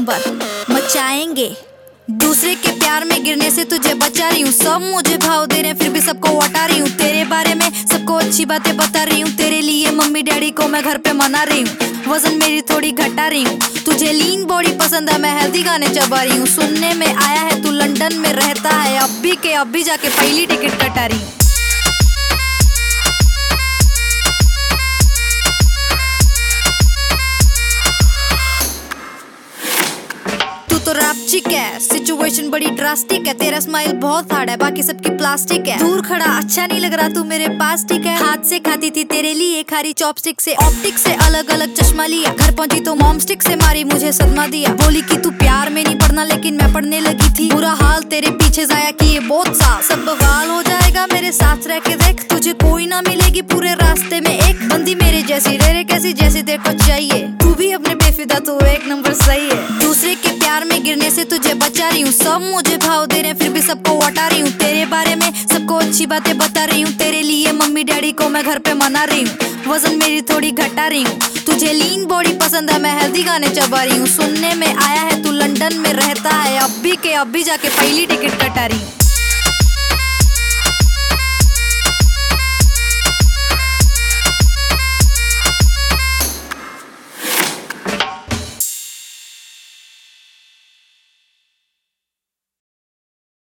Number मचाएंगे। दूसरे के प्यार में गिरने से तुझे बचा रही हूँ। सब मुझे भाव दे रहे हैं फिर भी सबको हटा रही हूँ। तेरे बारे में सबको अच्छी बातें बता रही हूँ। तेरे लिए मम्मी डैडी को मैं घर पे मना रही हूँ। वजन मेरी थोड़ी घटा रही हूँ। तुझे लीन बॉडी पसंद है, मैं हेल्दी गाने चबा रही हूँ। सुनने में आया है तू लंदन में रहता है, अब भी जाके पहली टिकट कटा रही हूँ। तो रैपचिक है, सिचुएशन बड़ी ड्रास्टिक है। तेरा स्माइल बहुत हार्ड है, बाकी सबकी प्लास्टिक है। दूर खड़ा अच्छा नहीं लग रहा, तू मेरे पास ठीक है। हाथ से खाती थी तेरे लिए खारी चॉपस्टिक से, ऑप्टिक से अलग अलग चश्मा लिया। घर पहुंची तो मॉम स्टिक से मारी, मुझे सदमा दिया। बोली कि तू प्यार में नहीं पढ़ना, लेकिन मैं पढ़ने लगी थी। बुरा हाल तेरे पीछे जाया किए बहुत साल, सब बवाल हो जाएगा मेरे साथ रह के देख। तुझे कोई ना मिलेगी पूरे रास्ते में एक बंदी मेरे जैसी, रे कैसी जैसी तेरे को चाहिए। तू भी अपने बेफिदा, तू एक नंबर सही है। दूसरे के प्यार में गिरने से तुझे बचा रही हूँ। सब मुझे भाव दे रहे हैं फिर भी सबको हटा रही हूँ। तेरे बारे में सबको अच्छी बातें बता रही हूँ। तेरे लिए मम्मी डैडी को मैं घर पे मना रही हूँ। वजन मेरी थोड़ी घटा रही हूँ। तुझे लीन बॉडी पसंद है, मैं हेल्दी गाने चबा रही हूँ। सुनने में आया है तू लंदन में रहता है, अब भी जाके पहली टिकट कटा रही हूँ।